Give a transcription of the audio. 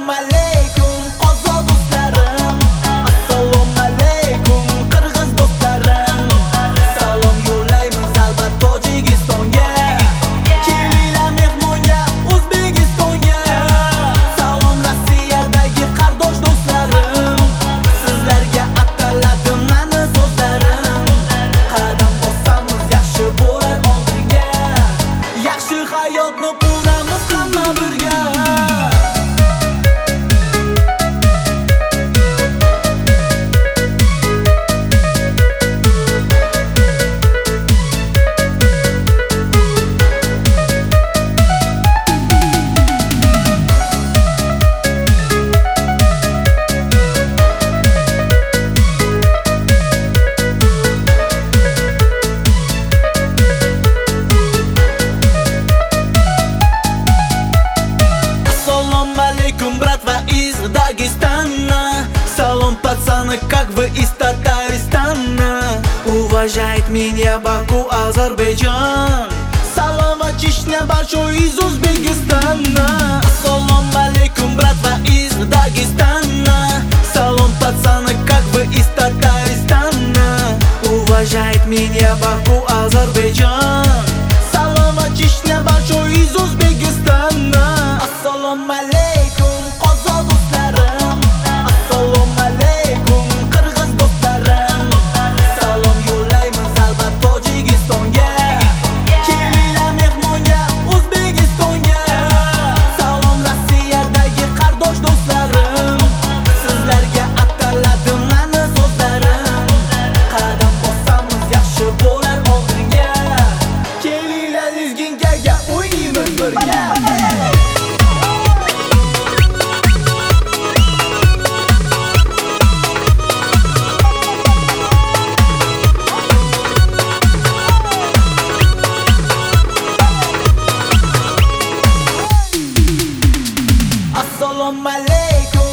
Assalomu alaykum qozoq do'stlarim, assalomu alaykum qirg'iz do'stlarim. Salom yo'llaymiz albat Tojikistonga, kelinglar mehmonga O'zbekistonga. Salom Rossiyadagi qardosh do'stlarim, sizlarga ataladim mani so'zlarim. Qadam bossamiz yaxshi bo'lar oldinga, yaxshi hayotni quramiz hamma birga. Assalomu alaykum bratva из Дагестана. Салом пацаны, как вы из Татарстана. Уважает меня Баку, Азербайджан. Салам Чечня большой из Узбекистана. Assalomu alaykum bratva из Дагестана. Салом пацаны, как вы из Татарстана. Уважает меня Баку, Азербайджан. Салам Чечня большой из Узбекистана. Assalomu alaykum qozoq do'stlarim, assalomu alaykum qirg'iz do'stlarim. Salom yo'llaymiz albat Tojikistonga, kelinglar mehmonga O'zbekistonga. Salom Rossiyadagi qardosh do'stlarim, sizlarga ataladim mani so'zlarim. Qadam bossamiz yaxshi bo'lar oldinga, kelinglar lizginkaga o'ynaymiz birga. Assalomu alaykum